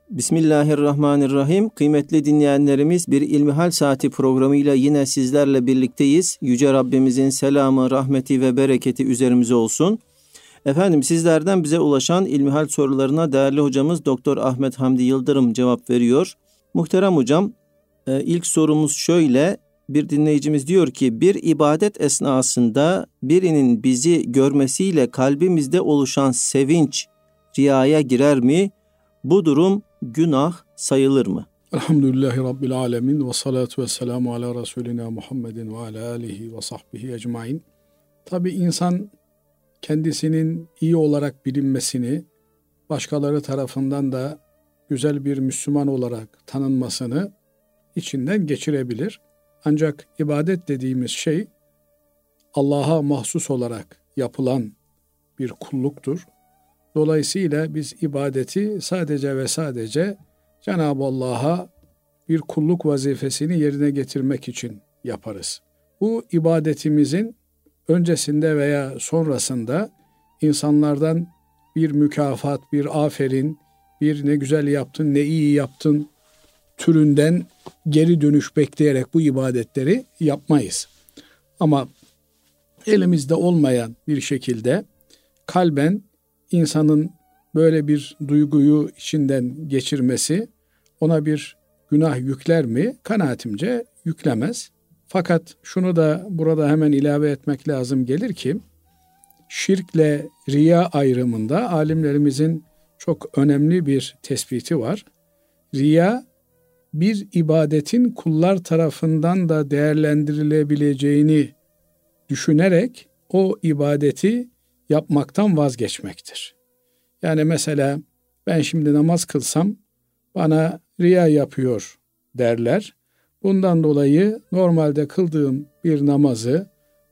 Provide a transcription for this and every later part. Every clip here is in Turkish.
Bismillahirrahmanirrahim. Kıymetli dinleyenlerimiz, bir İlmihal Saati programıyla yine sizlerle birlikteyiz. Yüce Rabbimizin selamı, rahmeti ve bereketi üzerimize olsun. Efendim, sizlerden bize ulaşan İlmihal sorularına değerli hocamız Doktor Ahmet Hamdi Yıldırım cevap veriyor. Muhterem hocam, ilk sorumuz şöyle. Bir dinleyicimiz diyor ki, bir ibadet esnasında birinin bizi görmesiyle kalbimizde oluşan sevinç riyaya girer mi? Bu durum günah sayılır mı? Elhamdülillahi Rabbil alemin ve salatu ve selamu ala Resulina Muhammedin ve ala alihi ve sahbihi ecmain. Tabi insan kendisinin iyi olarak bilinmesini, başkaları tarafından da güzel bir Müslüman olarak tanınmasını içinden geçirebilir. Ancak ibadet dediğimiz şey Allah'a mahsus olarak yapılan bir kulluktur. Dolayısıyla biz ibadeti sadece ve sadece Cenab-ı Allah'a bir kulluk vazifesini yerine getirmek için yaparız. Bu ibadetimizin öncesinde veya sonrasında insanlardan bir mükafat, bir aferin, bir ne güzel yaptın, ne iyi yaptın türünden geri dönüş bekleyerek bu ibadetleri yapmayız. Ama elimizde olmayan bir şekilde kalben insanın böyle bir duyguyu içinden geçirmesi ona bir günah yükler mi? Kanaatimce yüklemez. Fakat şunu da burada hemen ilave etmek lazım gelir ki şirkle riya ayrımında alimlerimizin çok önemli bir tespiti var. Riya bir ibadetin kullar tarafından da değerlendirilebileceğini düşünerek o ibadeti yapmaktan vazgeçmektir. Yani mesela ben şimdi namaz kılsam bana riya yapıyor derler. Bundan dolayı normalde kıldığım bir namazı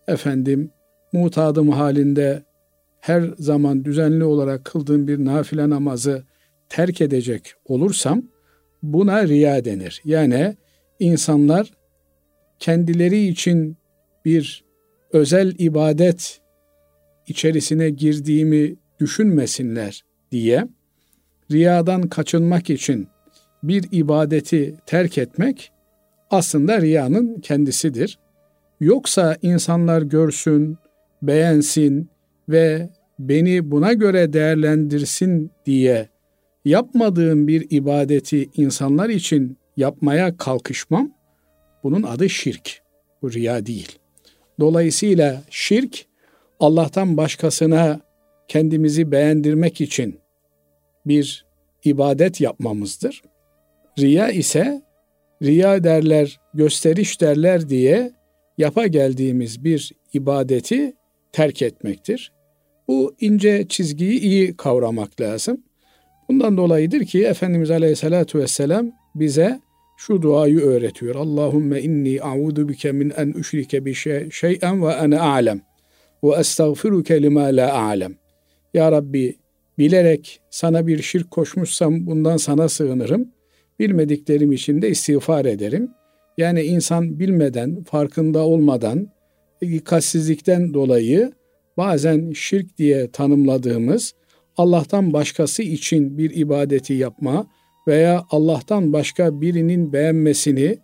mutadım halinde her zaman düzenli olarak kıldığım bir nafile namazı terk edecek olursam buna riya denir. Yani insanlar kendileri için bir özel ibadet içerisine girdiğimi düşünmesinler diye riyadan kaçınmak için bir ibadeti terk etmek aslında riyanın kendisidir. Yoksa insanlar görsün, beğensin ve beni buna göre değerlendirsin diye yapmadığım bir ibadeti insanlar için yapmaya kalkışmam. Bunun adı şirk. Bu riya değil. Dolayısıyla şirk Allah'tan başkasına kendimizi beğendirmek için bir ibadet yapmamızdır. Riya ise riya derler, gösteriş derler diye yapa geldiğimiz bir ibadeti terk etmektir. Bu ince çizgiyi iyi kavramak lazım. Bundan dolayıdır ki Efendimiz Aleyhisselatü Vesselam bize şu duayı öğretiyor. Allahümme inni a'udu bike min en üşrike bi şey'en ve ene a'lem ve estağfiruke lima la a'lem. Ya Rabbi, bilerek sana bir şirk koşmuşsam bundan sana sığınırım. Bilmediklerim için de istiğfar ederim. Yani insan bilmeden, farkında olmadan, dikkatsizlikten dolayı bazen şirk diye tanımladığımız Allah'tan başkası için bir ibadeti yapma veya Allah'tan başka birinin beğenmesini,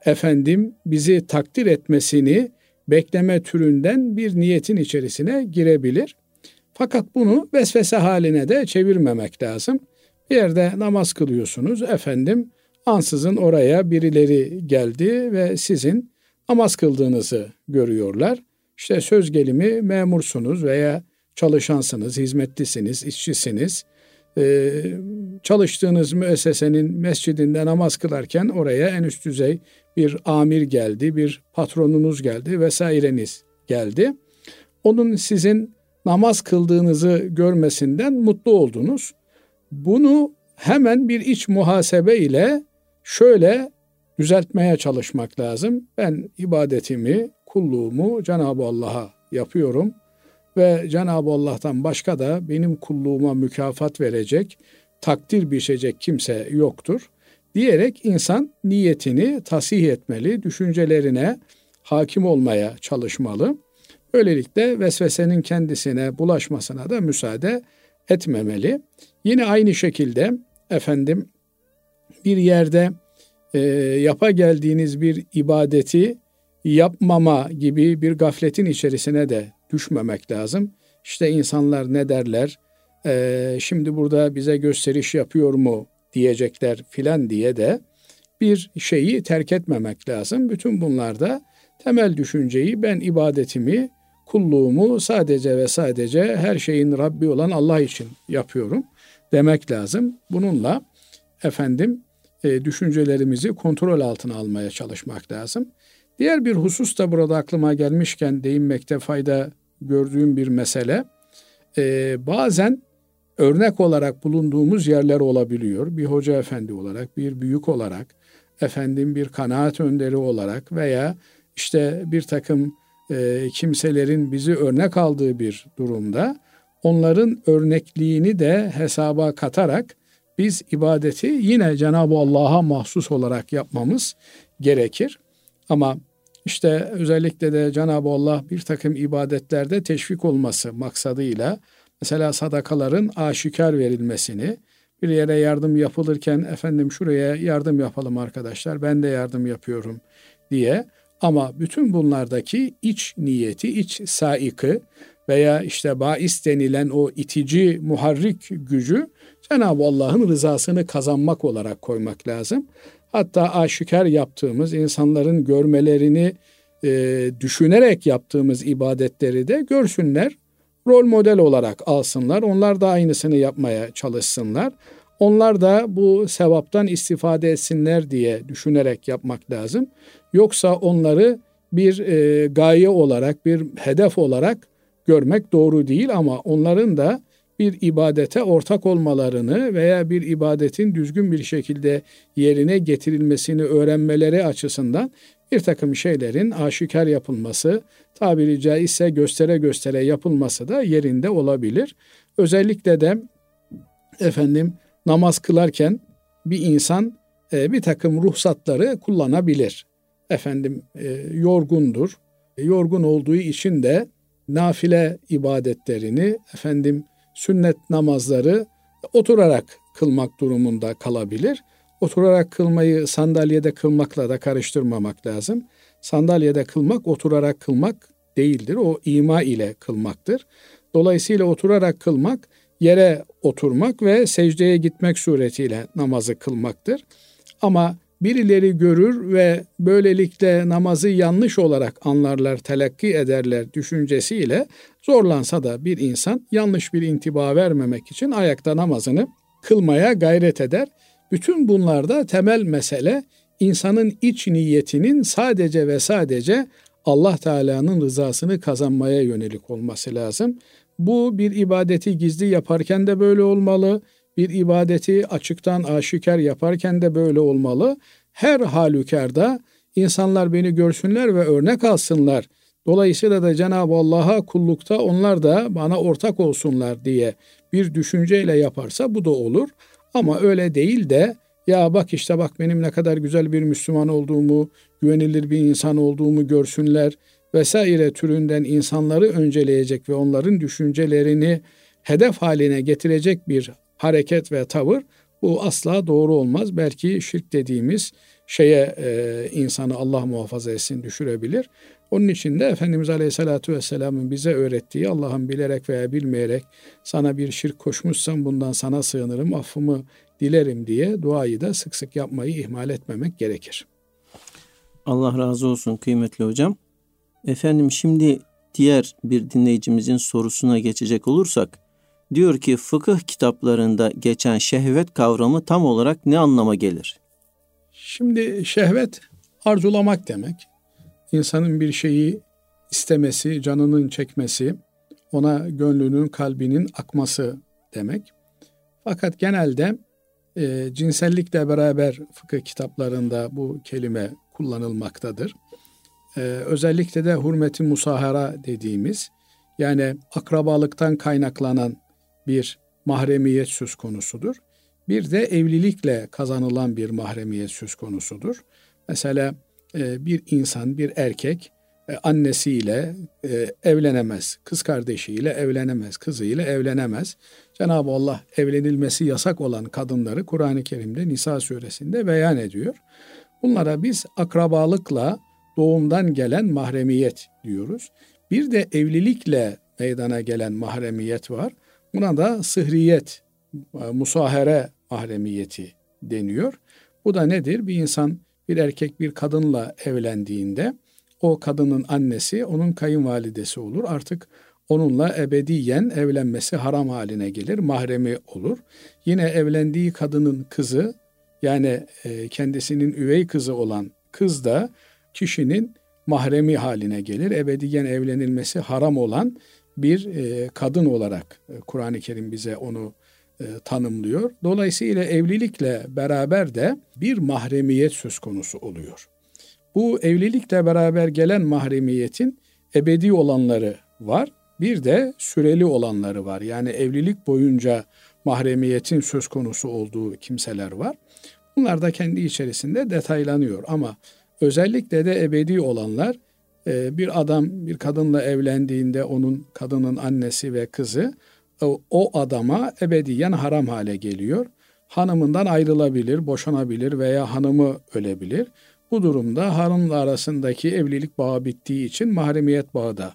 bizi takdir etmesini bekleme türünden bir niyetin içerisine girebilir. Fakat bunu vesvese haline de çevirmemek lazım. Bir yerde namaz kılıyorsunuz, ansızın oraya birileri geldi ve sizin namaz kıldığınızı görüyorlar. İşte söz gelimi memursunuz veya çalışansınız, hizmetlisiniz, işçisiniz. Çalıştığınız müessesenin mescidinde namaz kılarken oraya en üst düzey bir amir geldi, bir patronunuz geldi vesaireniz geldi. Onun sizin namaz kıldığınızı görmesinden mutlu oldunuz. Bunu hemen bir iç muhasebe ile şöyle düzeltmeye çalışmak lazım. Ben ibadetimi, kulluğumu Cenab-ı Allah'a yapıyorum ve Cenab-ı Allah'tan başka da benim kulluğuma mükafat verecek, takdir biçecek kimse yoktur diyerek insan niyetini tasih etmeli, düşüncelerine hakim olmaya çalışmalı. Böylelikle vesvesenin kendisine bulaşmasına da müsaade etmemeli. Yine aynı şekilde bir yerde yapa geldiğiniz bir ibadeti yapmama gibi bir gafletin içerisine de düşmemek lazım. İşte insanlar ne derler, şimdi burada bize gösteriş yapıyor mu diyecekler filan diye de bir şeyi terk etmemek lazım. Bütün bunlarda temel düşünceyi ben ibadetimi, kulluğumu sadece ve sadece her şeyin Rabbi olan Allah için yapıyorum demek lazım. Bununla düşüncelerimizi kontrol altına almaya çalışmak lazım. Diğer bir husus da burada aklıma gelmişken değinmekte fayda gördüğüm bir mesele. Bazen örnek olarak bulunduğumuz yerler olabiliyor. Bir hoca efendi olarak, bir büyük olarak, bir kanaat önderi olarak veya işte bir takım kimselerin bizi örnek aldığı bir durumda onların örnekliğini de hesaba katarak biz ibadeti yine Cenab-ı Allah'a mahsus olarak yapmamız gerekir. Ama işte özellikle de Cenab-ı Allah bir takım ibadetlerde teşvik olması maksadıyla mesela sadakaların aşikar verilmesini, bir yere yardım yapılırken şuraya yardım yapalım arkadaşlar, ben de yardım yapıyorum diye, ama bütün bunlardaki iç niyeti, iç saikı veya işte bais denilen o itici muharrik gücü Cenab-ı Allah'ın rızasını kazanmak olarak koymak lazım. Hatta aşikar yaptığımız, insanların görmelerini düşünerek yaptığımız ibadetleri de görsünler, rol model olarak alsınlar. Onlar da aynısını yapmaya çalışsınlar. Onlar da bu sevaptan istifade etsinler diye düşünerek yapmak lazım. Yoksa onları bir gaye olarak, bir hedef olarak görmek doğru değil, ama onların da bir ibadete ortak olmalarını veya bir ibadetin düzgün bir şekilde yerine getirilmesini öğrenmeleri açısından bir takım şeylerin aşikar yapılması, tabiri caizse göstere göstere yapılması da yerinde olabilir. Özellikle de namaz kılarken bir insan bir takım ruhsatları kullanabilir. Yorgundur. Yorgun olduğu için de nafile ibadetlerini, sünnet namazları oturarak kılmak durumunda kalabilir. Oturarak kılmayı sandalyede kılmakla da karıştırmamak lazım. Sandalyede kılmak oturarak kılmak değildir. O ima ile kılmaktır. Dolayısıyla oturarak kılmak yere oturmak ve secdeye gitmek suretiyle namazı kılmaktır. Ama birileri görür ve böylelikle namazı yanlış olarak anlarlar, telakki ederler düşüncesiyle zorlansa da bir insan yanlış bir intiba vermemek için ayakta namazını kılmaya gayret eder. Bütün bunlarda temel mesele insanın iç niyetinin sadece ve sadece Allah Teala'nın rızasını kazanmaya yönelik olması lazım. Bu bir ibadeti gizli yaparken de böyle olmalı. Bir ibadeti açıktan aşikar yaparken de böyle olmalı. Her halükarda insanlar beni görsünler ve örnek alsınlar. Dolayısıyla da Cenab-ı Allah'a kullukta onlar da bana ortak olsunlar diye bir düşünceyle yaparsa bu da olur. Ama öyle değil de ya bak benim ne kadar güzel bir Müslüman olduğumu, güvenilir bir insan olduğumu görsünler vesaire türünden insanları önceleyecek ve onların düşüncelerini hedef haline getirecek bir hareket ve tavır, bu asla doğru olmaz. Belki şirk dediğimiz şeye insanı Allah muhafaza etsin düşürebilir. Onun için de Efendimiz Aleyhisselatü Vesselam'ın bize öğrettiği Allah'ın bilerek veya bilmeyerek sana bir şirk koşmuşsam bundan sana sığınırım, affımı dilerim diye duayı da sık sık yapmayı ihmal etmemek gerekir. Allah razı olsun kıymetli hocam. Şimdi diğer bir dinleyicimizin sorusuna geçecek olursak, diyor ki fıkıh kitaplarında geçen şehvet kavramı tam olarak ne anlama gelir? Şimdi şehvet arzulamak demek. İnsanın bir şeyi istemesi, canının çekmesi, ona gönlünün, kalbinin akması demek. Fakat genelde cinsellikle beraber fıkıh kitaplarında bu kelime kullanılmaktadır. Özellikle de hurmet-i musahara dediğimiz, yani akrabalıktan kaynaklanan bir mahremiyet söz konusudur. Bir de evlilikle kazanılan bir mahremiyet söz konusudur. Mesela bir insan, bir erkek annesiyle evlenemez, kız kardeşiyle evlenemez, kızıyla evlenemez. Cenab-ı Allah evlenilmesi yasak olan kadınları Kur'an-ı Kerim'de Nisa suresinde beyan ediyor. Bunlara biz akrabalıkla doğumdan gelen mahremiyet diyoruz. Bir de evlilikle meydana gelen mahremiyet var. Buna da sıhriyet, musahere mahremiyeti deniyor. Bu da nedir? Bir insan bir erkek bir kadınla evlendiğinde o kadının annesi onun kayınvalidesi olur. Artık onunla ebediyen evlenmesi haram haline gelir, mahremi olur. Yine evlendiği kadının kızı yani kendisinin üvey kızı olan kız da kişinin mahremi haline gelir. Ebediyen evlenilmesi haram olan bir kadın olarak Kur'an-ı Kerim bize onu tanımlıyor. Dolayısıyla evlilikle beraber de bir mahremiyet söz konusu oluyor. Bu evlilikle beraber gelen mahremiyetin ebedi olanları var. Bir de süreli olanları var. Yani evlilik boyunca mahremiyetin söz konusu olduğu kimseler var. Bunlar da kendi içerisinde detaylanıyor ama özellikle de ebedi olanlar bir adam bir kadınla evlendiğinde onun kadının annesi ve kızı o adama ebediyen haram hale geliyor. Hanımından ayrılabilir, boşanabilir veya hanımı ölebilir. Bu durumda hanımla arasındaki evlilik bağı bittiği için mahremiyet bağı da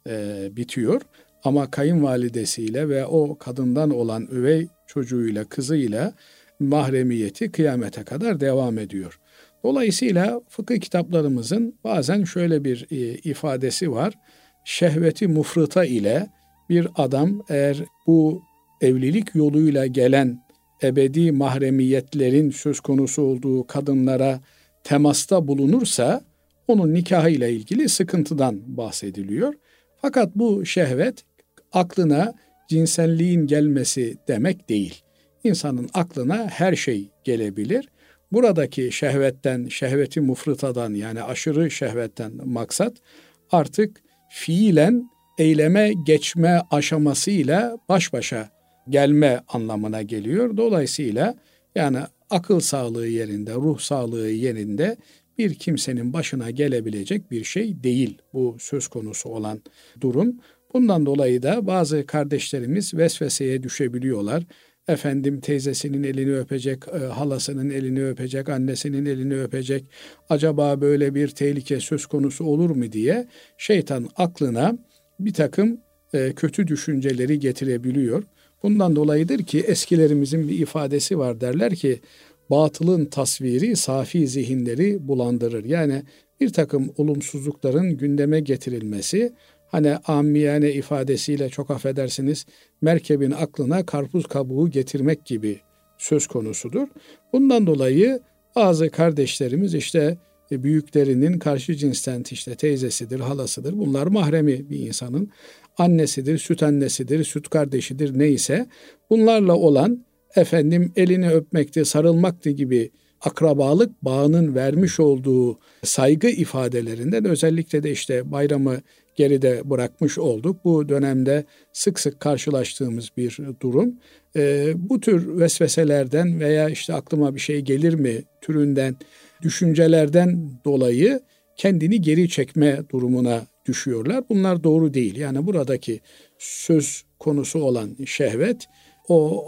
bitiyor. Ama kayınvalidesiyle ve o kadından olan üvey çocuğuyla, kızıyla mahremiyeti kıyamete kadar devam ediyor. Dolayısıyla fıkıh kitaplarımızın bazen şöyle bir ifadesi var. Şehveti mufrıta ile bir adam eğer bu evlilik yoluyla gelen ebedi mahremiyetlerin söz konusu olduğu kadınlara temasta bulunursa onun nikahıyla ilgili sıkıntıdan bahsediliyor. Fakat bu şehvet aklına cinselliğin gelmesi demek değil. İnsanın aklına her şey gelebilir. Buradaki şehvetten, şehveti mufrıtadan yani aşırı şehvetten maksat artık fiilen eyleme geçme aşamasıyla baş başa gelme anlamına geliyor. Dolayısıyla yani akıl sağlığı yerinde, ruh sağlığı yerinde bir kimsenin başına gelebilecek bir şey değil bu söz konusu olan durum. Bundan dolayı da bazı kardeşlerimiz vesveseye düşebiliyorlar. Efendim teyzesinin elini öpecek, halasının elini öpecek, annesinin elini öpecek. Acaba böyle bir tehlike söz konusu olur mu diye şeytan aklına bir takım kötü düşünceleri getirebiliyor. Bundan dolayıdır ki eskilerimizin bir ifadesi var, derler ki batılın tasviri safi zihinleri bulandırır. Yani bir takım olumsuzlukların gündeme getirilmesi, hani amiyane ifadesiyle çok affedersiniz, merkebin aklına karpuz kabuğu getirmek gibi söz konusudur. Bundan dolayı bazı kardeşlerimiz işte büyüklerinin karşı cinsten işte teyzesidir, halasıdır. Bunlar mahremi bir insanın annesidir, süt annesidir, süt kardeşidir neyse bunlarla olan efendim elini öpmekti, sarılmaktı gibi akrabalık bağının vermiş olduğu saygı ifadelerinden özellikle de işte bayramı geride bırakmış olduk. Bu dönemde sık sık karşılaştığımız bir durum. Bu tür vesveselerden veya işte aklıma bir şey gelir mi türünden düşüncelerden dolayı kendini geri çekme durumuna düşüyorlar. Bunlar doğru değil. Yani buradaki söz konusu olan şehvet o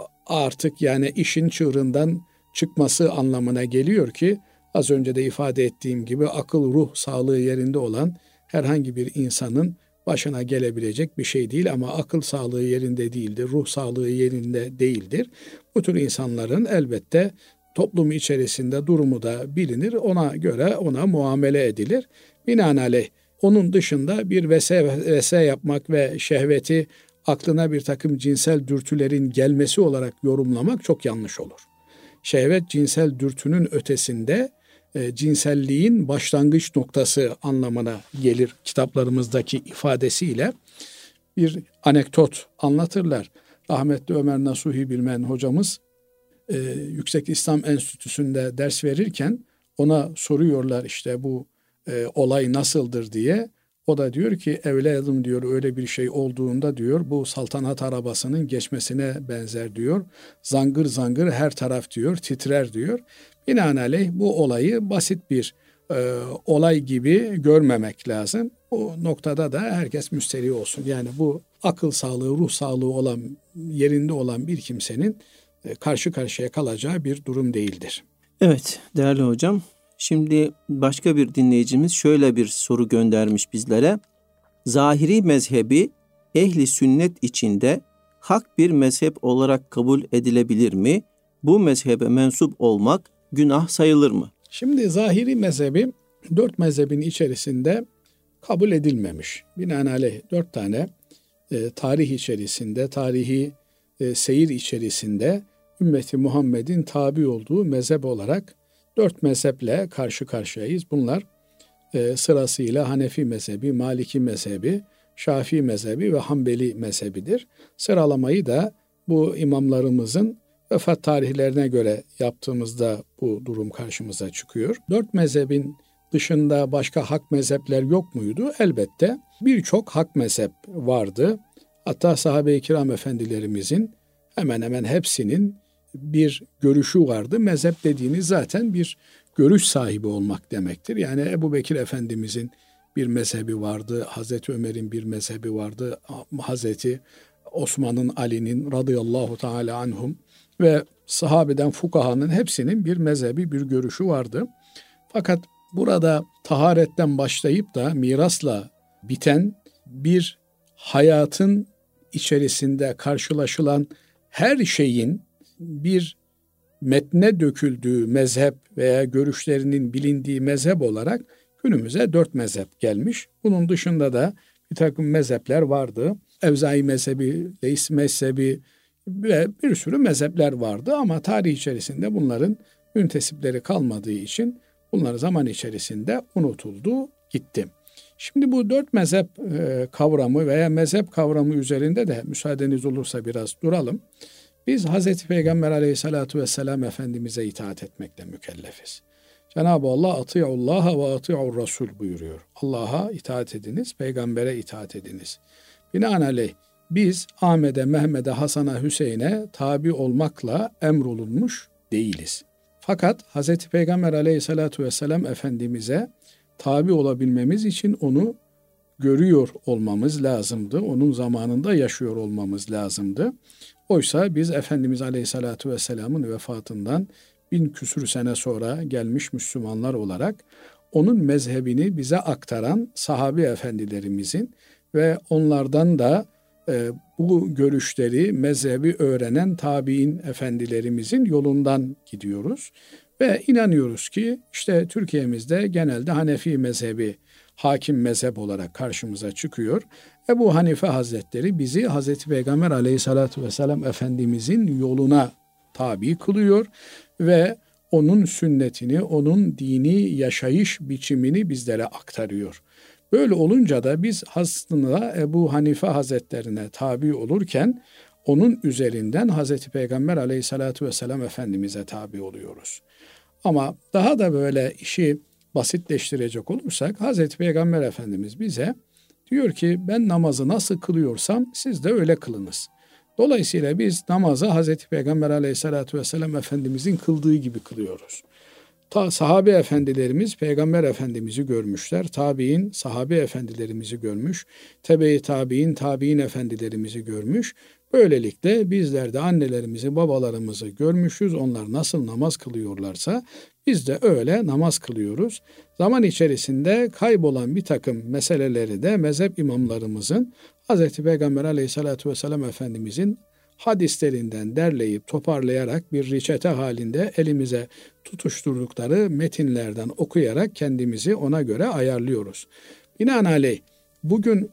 artık yani işin çığırından çıkması anlamına geliyor ki az önce de ifade ettiğim gibi akıl ruh sağlığı yerinde olan herhangi bir insanın başına gelebilecek bir şey değil ama akıl sağlığı yerinde değildir, ruh sağlığı yerinde değildir. Bu tür insanların elbette toplum içerisinde durumu da bilinir, ona göre ona muamele edilir. Binaenaleyh onun dışında bir vese yapmak ve şehveti aklına bir takım cinsel dürtülerin gelmesi olarak yorumlamak çok yanlış olur. Şehvet cinsel dürtünün ötesinde cinselliğin başlangıç noktası anlamına gelir kitaplarımızdaki ifadesiyle. Bir anekdot anlatırlar. Rahmetli Ömer Nasuhi Bilmen hocamız Yüksek İslam Enstitüsü'nde ders verirken ona soruyorlar işte bu olay nasıldır diye. O da diyor ki evladım diyor öyle bir şey olduğunda diyor bu saltanat arabasının geçmesine benzer diyor. Zangır zangır her taraf diyor titrer diyor. Binaenaleyh bu olayı basit bir olay gibi görmemek lazım. Bu noktada da herkes müsterih olsun. Yani bu akıl sağlığı, ruh sağlığı olan, yerinde olan bir kimsenin karşı karşıya kalacağı bir durum değildir. Evet değerli hocam. Şimdi başka bir dinleyicimiz şöyle bir soru göndermiş bizlere. Zahiri mezhebi ehli sünnet içinde hak bir mezhep olarak kabul edilebilir mi? Bu mezhebe mensup olmak günah sayılır mı? Şimdi zahiri mezhebi 4 mezhebin içerisinde kabul edilmemiş. Binaenaleyh 4 tane tarih içerisinde, tarihi seyir içerisinde ümmeti Muhammed'in tabi olduğu mezhep olarak 4 mezheple karşı karşıyayız. Bunlar sırasıyla Hanefi mezhebi, Maliki mezhebi, Şafii mezhebi ve Hanbeli mezhebidir. Sıralamayı da bu imamlarımızın vefat tarihlerine göre yaptığımızda bu durum karşımıza çıkıyor. 4 mezhebin dışında başka hak mezhepler yok muydu? Elbette birçok hak mezhep vardı. Hatta sahabe-i kiram efendilerimizin hemen hemen hepsinin bir görüşü vardı. Mezhep dediğiniz zaten bir görüş sahibi olmak demektir. Yani Ebu Bekir Efendimizin bir mezhebi vardı, Hazreti Ömer'in bir mezhebi vardı, Hazreti Osman'ın, Ali'nin radıyallahu teala anhum ve sahabeden fukahanın hepsinin bir mezhebi, bir görüşü vardı. Fakat burada taharetten başlayıp da mirasla biten bir hayatın içerisinde karşılaşılan her şeyin bir metne döküldüğü mezhep veya görüşlerinin bilindiği mezhep olarak günümüze 4 mezhep gelmiş. Bunun dışında da bir takım mezhepler vardı. Evzai mezhebi, Leys mezhebi ve bir sürü mezhepler vardı ama tarih içerisinde bunların müntesipleri kalmadığı için bunlar zaman içerisinde unutuldu, gitti. Şimdi bu 4 mezhep kavramı veya mezhep kavramı üzerinde de müsaadeniz olursa biraz duralım. Biz Hazreti Peygamber Aleyhisselatü Vesselam Efendimiz'e itaat etmekle mükellefiz. Cenab-ı Allah "Ati'ullaha ve ati'ur Rasul" buyuruyor. Allah'a itaat ediniz, peygambere itaat ediniz. Binaenaleyh biz Ahmet'e, Mehmet'e, Hasan'a, Hüseyin'e tabi olmakla emrolunmuş değiliz. Fakat Hazreti Peygamber Aleyhisselatü Vesselam Efendimiz'e tabi olabilmemiz için onu görüyor olmamız lazımdı. Onun zamanında yaşıyor olmamız lazımdı. Oysa biz Efendimiz Aleyhisselatü Vesselam'ın vefatından 1000 küsur sene sonra gelmiş Müslümanlar olarak onun mezhebini bize aktaran sahabi efendilerimizin ve onlardan da bu görüşleri, mezhebi öğrenen tabiin efendilerimizin yolundan gidiyoruz. Ve inanıyoruz ki işte Türkiye'mizde genelde Hanefi mezhebi hakim mezhep olarak karşımıza çıkıyor. Ebu Hanife Hazretleri bizi Hazreti Peygamber Aleyhisselatü Vesselam Efendimizin yoluna tabi kılıyor ve onun sünnetini, onun dini yaşayış biçimini bizlere aktarıyor. Böyle olunca da biz aslında Ebu Hanife Hazretlerine tabi olurken onun üzerinden Hazreti Peygamber Aleyhisselatü Vesselam Efendimiz'e tabi oluyoruz. Ama daha da böyle işi basitleştirecek olursak Hazreti Peygamber Efendimiz bize diyor ki ben namazı nasıl kılıyorsam siz de öyle kılınız. Dolayısıyla biz namazı Hazreti Peygamber Aleyhisselatü Vesselam Efendimizin kıldığı gibi kılıyoruz. Sahabe efendilerimiz Peygamber Efendimiz'i görmüşler. Tabi'in sahabe efendilerimizi görmüş. Tebe-i tabi'in tabi'in efendilerimizi görmüş. Böylelikle bizler de annelerimizi, babalarımızı görmüşüz. Onlar nasıl namaz kılıyorlarsa biz de öyle namaz kılıyoruz. Zaman içerisinde kaybolan bir takım meseleleri de mezhep imamlarımızın Hz. Peygamber Aleyhisselatü Vesselam Efendimizin hadislerinden derleyip toparlayarak bir reçete halinde elimize tutuşturdukları metinlerden okuyarak kendimizi ona göre ayarlıyoruz. Binaenaleyh bugün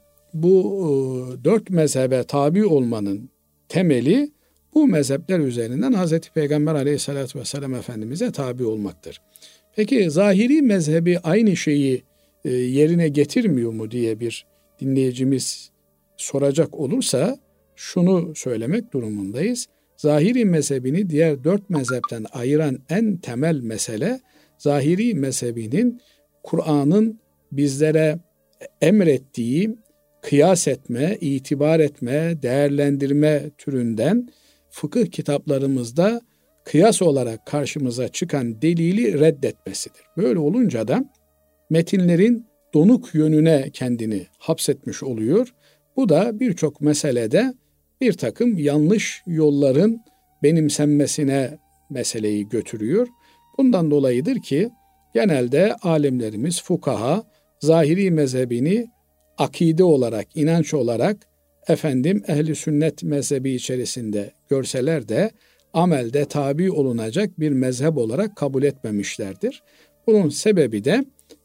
bu 4 mezhebe tabi olmanın temeli bu mezhepler üzerinden Hz. Peygamber Aleyhisselatü Vesselam Efendimiz'e tabi olmaktır. Peki zahiri mezhebi aynı şeyi yerine getirmiyor mu diye bir dinleyicimiz soracak olursa şunu söylemek durumundayız. Zahiri mezhebini diğer 4 mezhepten ayıran en temel mesele zahiri mezhebinin Kur'an'ın bizlere emrettiği kıyas etme, itibar etme, değerlendirme türünden fıkıh kitaplarımızda kıyas olarak karşımıza çıkan delili reddetmesidir. Böyle olunca da metinlerin donuk yönüne kendini hapsetmiş oluyor. Bu da birçok meselede bir takım yanlış yolların benimsenmesine meseleyi götürüyor. Bundan dolayıdır ki genelde alimlerimiz, fukaha, zahiri mezhebini akide olarak, inanç olarak ehli sünnet mezhebi içerisinde görseler de amelde tabi olunacak bir mezhep olarak kabul etmemişlerdir. Bunun sebebi de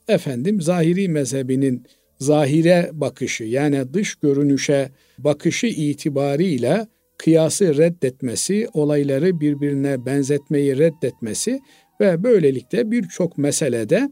zahiri mezhebinin zahire bakışı, yani dış görünüşe bakışı itibariyle kıyası reddetmesi, olayları birbirine benzetmeyi reddetmesi ve böylelikle birçok meselede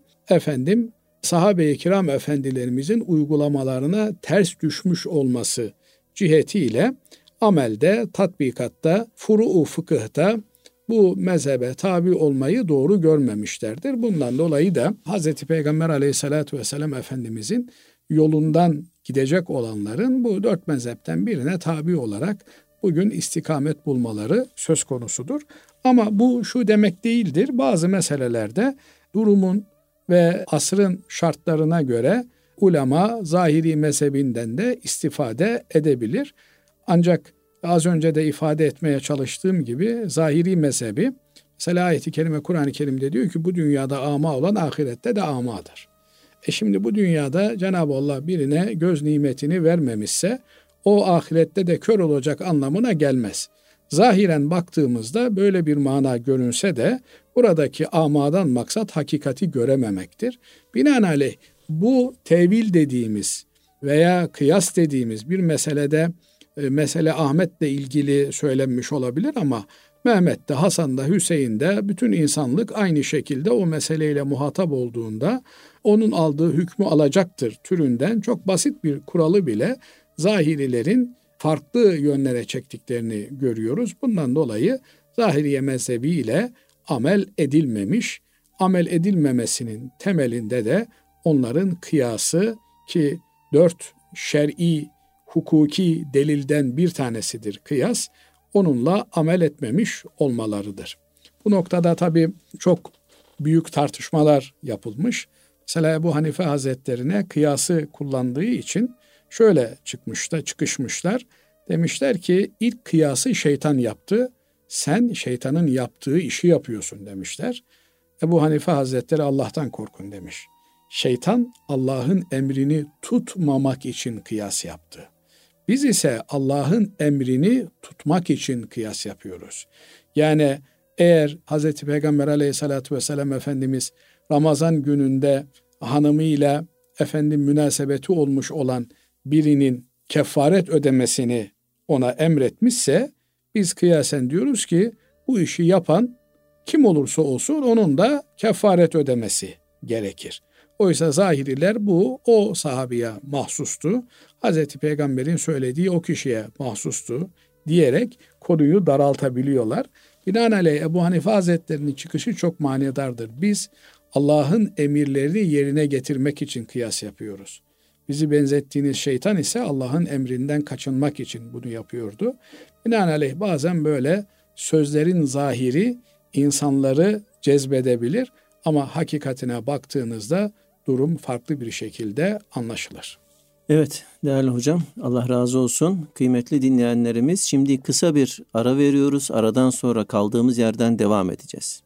sahabe-i kiram efendilerimizin uygulamalarına ters düşmüş olması cihetiyle amelde, tatbikatta, furu-u fıkıhta bu mezhebe tabi olmayı doğru görmemişlerdir. Bundan dolayı da Hz. Peygamber aleyhissalatü vesselam Efendimizin yolundan gidecek olanların bu 4 mezhepten birine tabi olarak bugün istikamet bulmaları söz konusudur. Ama bu şu demek değildir. Bazı meselelerde durumun ve asrın şartlarına göre ulema zahiri mezhebinden de istifade edebilir. Ancak az önce de ifade etmeye çalıştığım gibi zahiri mezhebi, mesela ayet-i kerime Kur'an-ı Kerim'de diyor ki bu dünyada ama olan ahirette de amadır. Şimdi bu dünyada Cenab-ı Allah birine göz nimetini vermemişse o ahirette de kör olacak anlamına gelmez. Zahiren baktığımızda böyle bir mana görünse de buradaki amadan maksat hakikati görememektir. Binaenaleyh bu tevil dediğimiz veya kıyas dediğimiz bir meselede mesele Ahmet'le ilgili söylenmiş olabilir ama Mehmet'te, Hasan'da, Hüseyin'de bütün insanlık aynı şekilde o meseleyle muhatap olduğunda onun aldığı hükmü alacaktır türünden çok basit bir kuralı bile zahirilerin farklı yönlere çektiklerini görüyoruz. Bundan dolayı zahiriye mezhebiyle amel edilmemiş, amel edilmemesinin temelinde de onların kıyası ki 4 şer'i hukuki delilden bir tanesidir kıyas, onunla amel etmemiş olmalarıdır. Bu noktada tabii çok büyük tartışmalar yapılmış. Mesela Ebu Hanife Hazretlerine kıyası kullandığı için şöyle çıkışmışlar. Demişler ki ilk kıyası şeytan yaptı, sen şeytanın yaptığı işi yapıyorsun demişler. Ebu Hanife Hazretleri Allah'tan korkun demiş. Şeytan Allah'ın emrini tutmamak için kıyas yaptı. Biz ise Allah'ın emrini tutmak için kıyas yapıyoruz. Yani eğer Hz. Peygamber aleyhissalatü vesselam Efendimiz Ramazan gününde hanımıyla münasebeti olmuş olan birinin kefaret ödemesini ona emretmişse biz kıyasen diyoruz ki bu işi yapan kim olursa olsun onun da kefaret ödemesi gerekir. Oysa zahiriler o sahabeye mahsustu. Hazreti Peygamber'in söylediği o kişiye mahsustu diyerek konuyu daraltabiliyorlar. Binaenaleyh Ebu Hanife Hazretleri'nin çıkışı çok manidardır. Biz Allah'ın emirlerini yerine getirmek için kıyas yapıyoruz. Bizi benzettiğiniz şeytan ise Allah'ın emrinden kaçınmak için bunu yapıyordu. Binaenaleyh bazen böyle sözlerin zahiri insanları cezbedebilir ama hakikatine baktığınızda durum farklı bir şekilde anlaşılır. Evet değerli hocam, Allah razı olsun. Kıymetli dinleyenlerimiz, şimdi kısa bir ara veriyoruz. Aradan sonra kaldığımız yerden devam edeceğiz.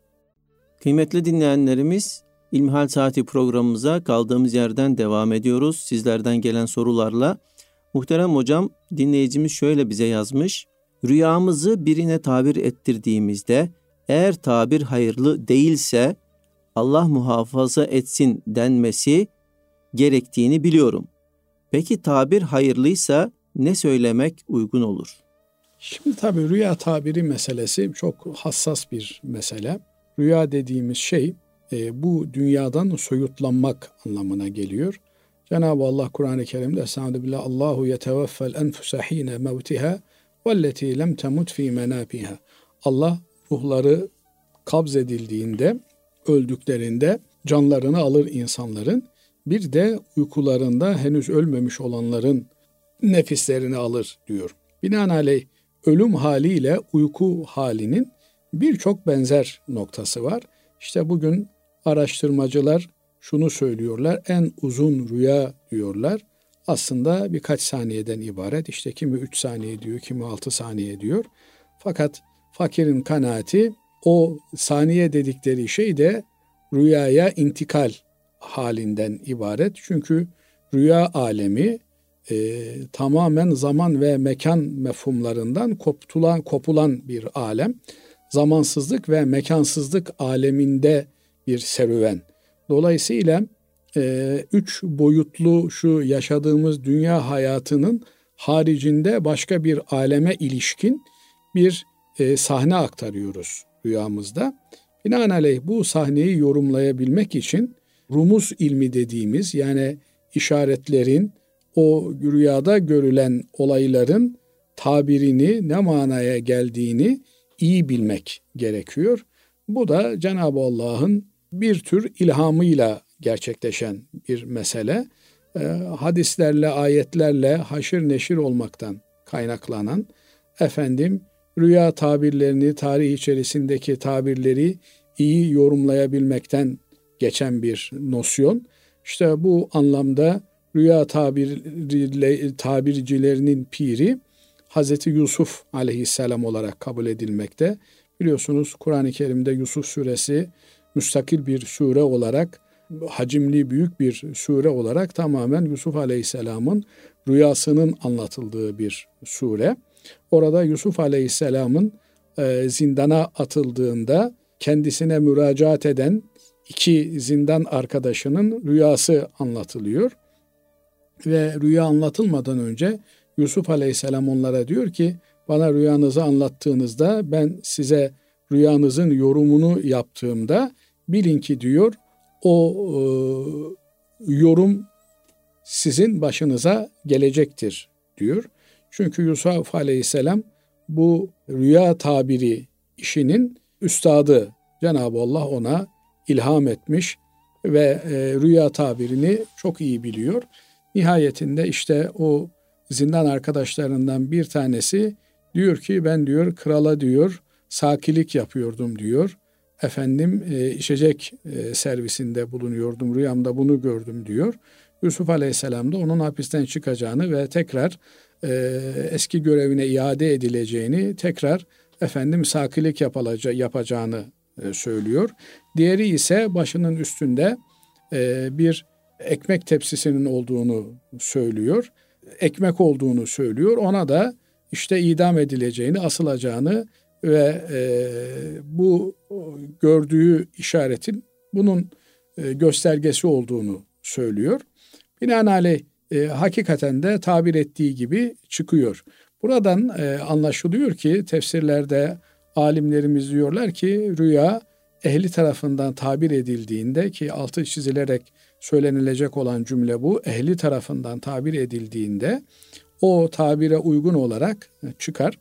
Kıymetli dinleyenlerimiz, İlmihal Saati programımıza kaldığımız yerden devam ediyoruz. Sizlerden gelen sorularla. Muhterem hocam, dinleyicimiz şöyle bize yazmış. Rüyamızı birine tabir ettirdiğimizde eğer tabir hayırlı değilse Allah muhafaza etsin denmesi gerektiğini biliyorum. Peki tabir hayırlıysa ne söylemek uygun olur? Şimdi tabii rüya tabiri meselesi çok hassas bir mesele. Rüya dediğimiz şey bu dünyadan soyutlanmak anlamına geliyor. Cenab-ı Allah Kur'an-ı Kerim'de Estağfirullah Allahu yeteveffel enfuse hine mevtiha velleti lem temut fi menafiha. Allah ruhları kabz edildiğinde, öldüklerinde canlarını alır insanların. Bir de uykularında henüz ölmemiş olanların nefislerini alır diyor. Binaenaleyh ölüm haliyle uyku halinin birçok benzer noktası var. İşte bugün araştırmacılar şunu söylüyorlar, en uzun rüya diyorlar. Aslında birkaç saniyeden ibaret. İşte kimi 3 saniye diyor, kimi 6 saniye diyor. Fakat fakirin kanaati o saniye dedikleri şey de rüyaya intikal halinden ibaret. Çünkü rüya alemi tamamen zaman ve mekan mefhumlarından kopulan bir alem. Zamansızlık ve mekansızlık aleminde bir serüven. Dolayısıyla 3 boyutlu şu yaşadığımız dünya hayatının haricinde başka bir aleme ilişkin bir sahne aktarıyoruz rüyamızda. Binaenaleyh bu sahneyi yorumlayabilmek için rumuz ilmi dediğimiz, yani işaretlerin, o rüyada görülen olayların tabirini, ne manaya geldiğini iyi bilmek gerekiyor. Bu da Cenab-ı Allah'ın bir tür ilhamıyla gerçekleşen bir mesele. Hadislerle, ayetlerle haşir neşir olmaktan kaynaklanan, rüya tabirlerini, tarih içerisindeki tabirleri iyi yorumlayabilmekten geçen bir nosyon. İşte bu anlamda rüya tabircilerinin piri Hazreti Yusuf aleyhisselam olarak kabul edilmekte. Biliyorsunuz Kur'an-ı Kerim'de Yusuf suresi müstakil bir sure olarak, hacimli büyük bir sure olarak tamamen Yusuf aleyhisselamın rüyasının anlatıldığı bir sure. Orada Yusuf aleyhisselamın zindana atıldığında kendisine müracaat eden 2 zindan arkadaşının rüyası anlatılıyor. Ve rüya anlatılmadan önce Yusuf aleyhisselam onlara diyor ki, bana rüyanızı anlattığınızda ben size rüyanızın yorumunu yaptığımda bilin ki diyor, o yorum sizin başınıza gelecektir diyor. Çünkü Yusuf aleyhisselam bu rüya tabiri işinin üstadı. Cenab-ı Allah ona ilham etmiş ve rüya tabirini çok iyi biliyor. Nihayetinde işte o zindan arkadaşlarından bir tanesi diyor ki, ben diyor krala diyor sakilik yapıyordum diyor. İçecek servisinde bulunuyordum, rüyamda bunu gördüm diyor. Yusuf aleyhisselam da onun hapisten çıkacağını ve tekrar eski görevine iade edileceğini, tekrar sakilik yapacağını söylüyor. Diğeri ise başının üstünde bir ekmek tepsisinin olduğunu söylüyor. Ekmek olduğunu söylüyor. Ona da işte idam edileceğini, asılacağını ve bu gördüğü işaretin bunun göstergesi olduğunu söylüyor. Binaenaleyh hakikaten de tabir ettiği gibi çıkıyor. Buradan anlaşılıyor ki tefsirlerde alimlerimiz diyorlar ki rüya ehli tarafından tabir edildiğinde, ki altı çizilerek söylenilecek olan cümle bu, ehli tarafından tabir edildiğinde o tabire uygun olarak çıkar.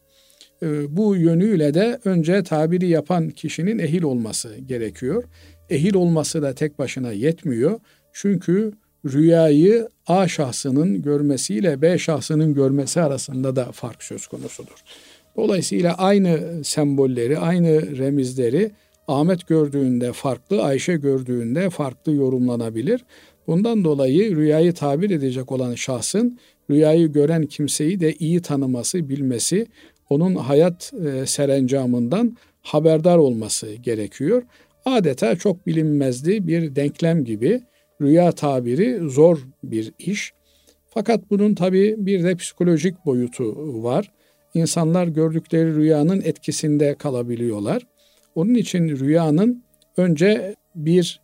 Bu yönüyle de önce tabiri yapan kişinin ehil olması gerekiyor. Ehil olması da tek başına yetmiyor. Çünkü rüyayı A şahsının görmesiyle B şahsının görmesi arasında da fark söz konusudur. Dolayısıyla aynı sembolleri, aynı remizleri Ahmet gördüğünde farklı, Ayşe gördüğünde farklı yorumlanabilir. Bundan dolayı rüyayı tabir edecek olan şahsın rüyayı gören kimseyi de iyi tanıması, bilmesi, onun hayat serencamından haberdar olması gerekiyor. Adeta çok bilinmezli bir denklem gibi rüya tabiri zor bir iş. Fakat bunun tabii bir de psikolojik boyutu var. İnsanlar gördükleri rüyanın etkisinde kalabiliyorlar. Onun için rüyanın önce bir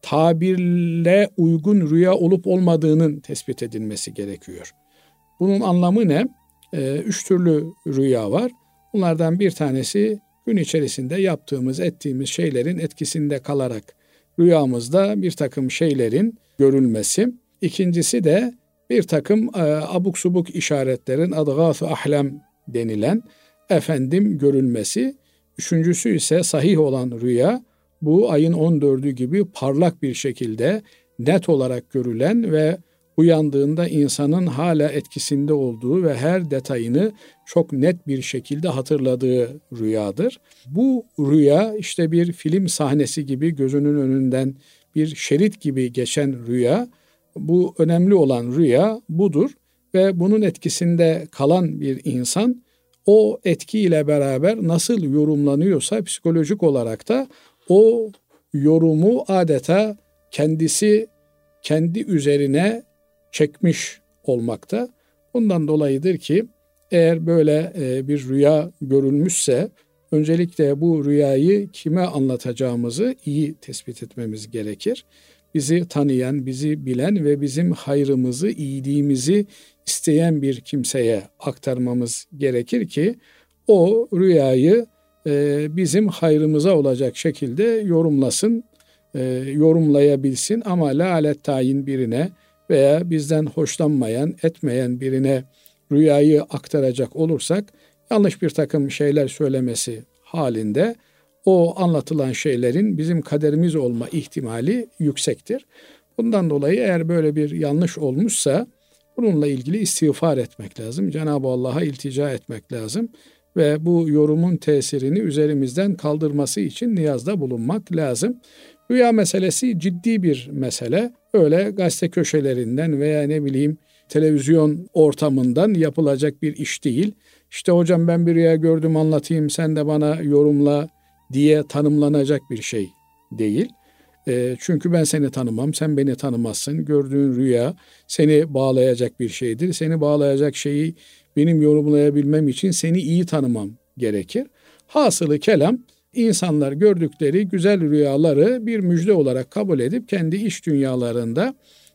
tabirle uygun rüya olup olmadığının tespit edilmesi gerekiyor. Bunun anlamı ne? 3 türlü rüya var. Bunlardan bir tanesi gün içerisinde yaptığımız, ettiğimiz şeylerin etkisinde kalarak rüyamızda bir takım şeylerin görülmesi. İkincisi de bir takım abuk subuk işaretlerin, adgâf-ı ahlem denilen görülmesi. Üçüncüsü ise sahih olan rüya, bu ayın 14'ü gibi parlak bir şekilde net olarak görülen ve uyandığında insanın hala etkisinde olduğu ve her detayını çok net bir şekilde hatırladığı rüyadır. Bu rüya işte bir film sahnesi gibi gözünün önünden bir şerit gibi geçen rüya, bu önemli olan rüya budur ve bunun etkisinde kalan bir insan o etkiyle beraber nasıl yorumlanıyorsa psikolojik olarak da o yorumu adeta kendisi kendi üzerine çekmiş olmakta. Bundan dolayıdır ki eğer böyle bir rüya görülmüşse öncelikle bu rüyayı kime anlatacağımızı iyi tespit etmemiz gerekir. Bizi tanıyan, bizi bilen ve bizim hayrımızı, iyiliğimizi isteyen bir kimseye aktarmamız gerekir ki o rüyayı bizim hayrımıza olacak şekilde yorumlasın, yorumlayabilsin ama lalet tayin birine veya bizden hoşlanmayan, etmeyen birine rüyayı aktaracak olursak yanlış bir takım şeyler söylemesi halinde o anlatılan şeylerin bizim kaderimiz olma ihtimali yüksektir. Bundan dolayı eğer böyle bir yanlış olmuşsa bununla ilgili istiğfar etmek lazım. Cenab-ı Allah'a iltica etmek lazım ve bu yorumun tesirini üzerimizden kaldırması için niyazda bulunmak lazım. Rüya meselesi ciddi bir mesele. Öyle gazete köşelerinden veya televizyon ortamından yapılacak bir iş değil. İşte hocam ben bir rüya gördüm anlatayım sen de bana yorumla diye tanımlanacak bir şey değil. Çünkü ben seni tanımam, sen beni tanımazsın. Gördüğün rüya seni bağlayacak bir şeydir. Seni bağlayacak şeyi benim yorumlayabilmem için seni iyi tanımam gerekir. Hasılı kelam insanlar gördükleri güzel rüyaları bir müjde olarak kabul edip kendi iç dünyalarında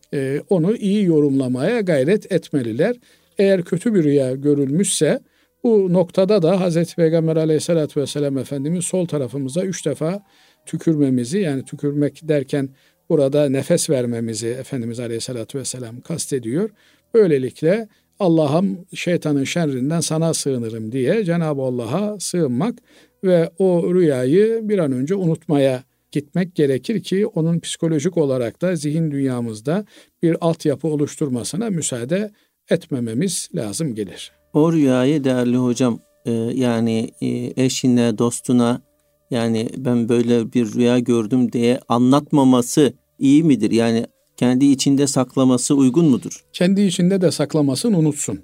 onu iyi yorumlamaya gayret etmeliler. Eğer kötü bir rüya görülmüşse bu noktada da Hazreti Peygamber Aleyhisselatü Vesselam Efendimiz sol tarafımıza 3 defa tükürmemizi, yani tükürmek derken burada nefes vermemizi Efendimiz Aleyhisselatü Vesselam kastediyor. Böylelikle Allah'ım şeytanın şerrinden sana sığınırım diye Cenab-ı Allah'a sığınmak ve o rüyayı bir an önce unutmaya gitmek gerekir ki onun psikolojik olarak da zihin dünyamızda bir altyapı oluşturmasına müsaade etmememiz lazım gelir. O rüyayı değerli hocam yani eşine, dostuna yani ben böyle bir rüya gördüm diye anlatmaması iyi midir? Yani kendi içinde saklaması uygun mudur? Kendi içinde de saklamasın, unutsun.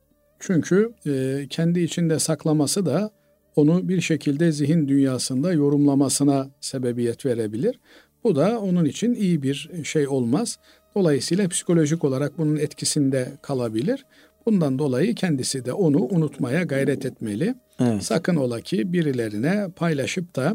Çünkü kendi içinde saklaması da onu bir şekilde zihin dünyasında yorumlamasına sebebiyet verebilir. Bu da onun için iyi bir şey olmaz. Dolayısıyla psikolojik olarak bunun etkisinde kalabilir. Bundan dolayı kendisi de onu unutmaya gayret etmeli. Evet. Sakın ola ki birilerine paylaşıp da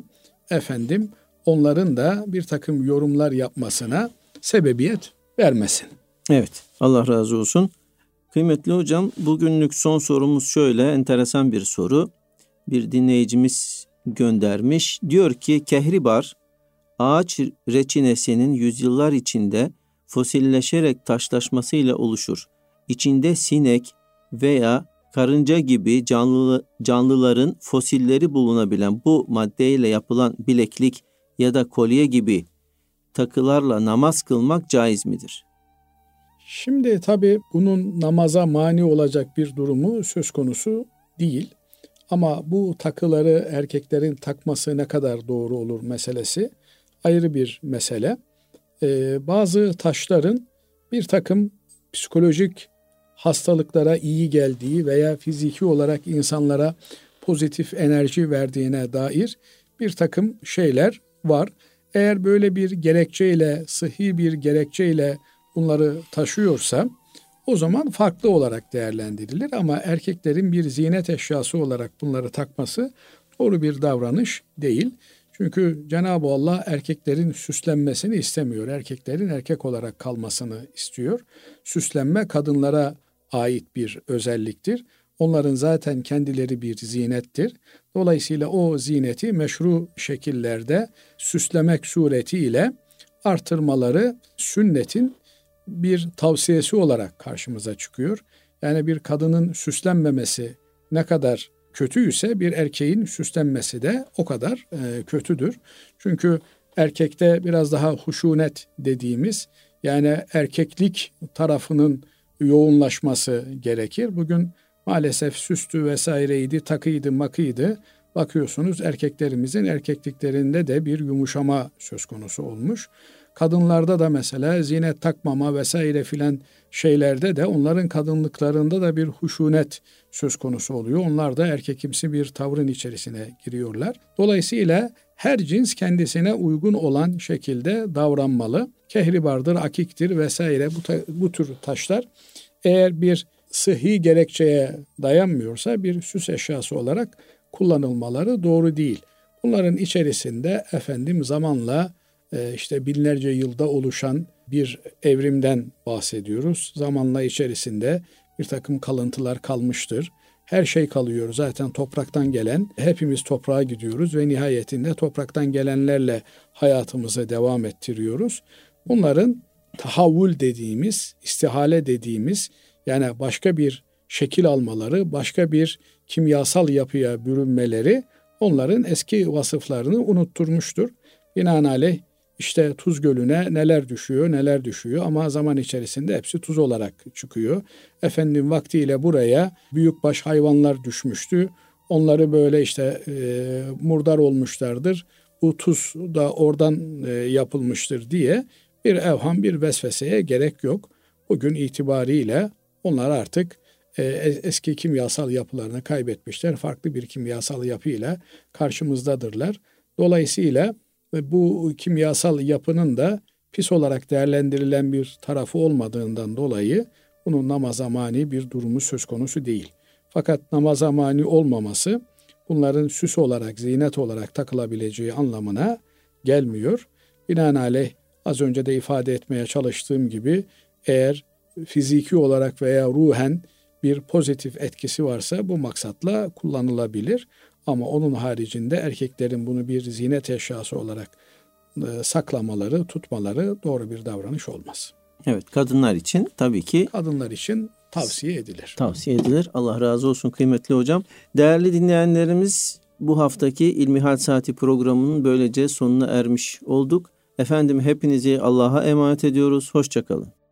onların da bir takım yorumlar yapmasına sebebiyet vermesin. Evet, Allah razı olsun. Kıymetli hocam, bugünlük son sorumuz şöyle, enteresan bir soru. Bir dinleyicimiz göndermiş. Diyor ki kehribar, ağaç reçinesinin yüzyıllar içinde fosilleşerek taşlaşmasıyla oluşur. İçinde sinek veya karınca gibi canlıların fosilleri bulunabilen bu maddeyle yapılan bileklik ya da kolye gibi takılarla namaz kılmak caiz midir? Şimdi tabii bunun namaza mani olacak bir durumu söz konusu değil. Ama bu takıları erkeklerin takması ne kadar doğru olur meselesi ayrı bir mesele. Bazı taşların bir takım psikolojik hastalıklara iyi geldiği veya fiziki olarak insanlara pozitif enerji verdiğine dair bir takım şeyler var. Eğer böyle bir gerekçeyle, sıhhi bir gerekçeyle bunları taşıyorsa o zaman farklı olarak değerlendirilir. Ama erkeklerin bir ziynet eşyası olarak bunları takması doğru bir davranış değil. Çünkü Cenab-ı Allah erkeklerin süslenmesini istemiyor. Erkeklerin erkek olarak kalmasını istiyor. Süslenme kadınlara ait bir özelliktir. Onların zaten kendileri bir zinettir. Dolayısıyla o zineti meşru şekillerde süslemek suretiyle artırmaları sünnetin bir tavsiyesi olarak karşımıza çıkıyor. Yani bir kadının süslenmemesi ne kadar kötüyse bir erkeğin süslenmesi de o kadar kötüdür. Çünkü erkekte biraz daha huşunet dediğimiz, yani erkeklik tarafının yoğunlaşması gerekir. Bugün maalesef süstü vesaireydi, takıydı, makıydı. bakıyorsunuz erkeklerimizin erkekliklerinde de bir yumuşama söz konusu olmuş. Kadınlarda da mesela zinet takmama vesaire filan şeylerde de onların kadınlıklarında da bir huşunet söz konusu oluyor. Onlar da erkekimsi bir tavrın içerisine giriyorlar. Dolayısıyla her cins kendisine uygun olan şekilde davranmalı. Kehribardır, akiktir vesaire bu tür taşlar eğer bir sıhhi gerekçeye dayanmıyorsa bir süs eşyası olarak kullanılmaları doğru değil. Bunların içerisinde zamanla işte binlerce yılda oluşan bir evrimden bahsediyoruz. Zamanla içerisinde bir takım kalıntılar kalmıştır. Her şey kalıyor zaten topraktan gelen. Hepimiz toprağa gidiyoruz ve nihayetinde topraktan gelenlerle hayatımızı devam ettiriyoruz. Bunların tahavvül dediğimiz, istihale dediğimiz yani başka bir şekil almaları, başka bir kimyasal yapıya bürünmeleri onların eski vasıflarını unutturmuştur. Binaenaleyh işte Tuz Gölü'ne neler düşüyor ama zaman içerisinde hepsi tuz olarak çıkıyor. Vaktiyle buraya büyükbaş hayvanlar düşmüştü. Onları böyle murdar olmuşlardır. Bu tuz da oradan yapılmıştır diye bir evham, bir vesveseye gerek yok. Bugün itibariyle onlar artık eski kimyasal yapılarını kaybetmişler. Farklı bir kimyasal yapıyla karşımızdadırlar. Dolayısıyla bu kimyasal yapının da pis olarak değerlendirilen bir tarafı olmadığından dolayı bunun namaza mani bir durumu söz konusu değil. Fakat namaza mani olmaması bunların süs olarak, zinet olarak takılabileceği anlamına gelmiyor. Binaenaleyh az önce de ifade etmeye çalıştığım gibi eğer fiziki olarak veya ruhen bir pozitif etkisi varsa bu maksatla kullanılabilir. Ama onun haricinde erkeklerin bunu bir zinet eşyası olarak saklamaları, tutmaları doğru bir davranış olmaz. Evet, kadınlar için tabii ki. Kadınlar için tavsiye edilir. Tavsiye edilir. Allah razı olsun kıymetli hocam. Değerli dinleyenlerimiz, bu haftaki İlmihal Saati programının böylece sonuna ermiş olduk. Efendim hepinizi Allah'a emanet ediyoruz. Hoşça kalın.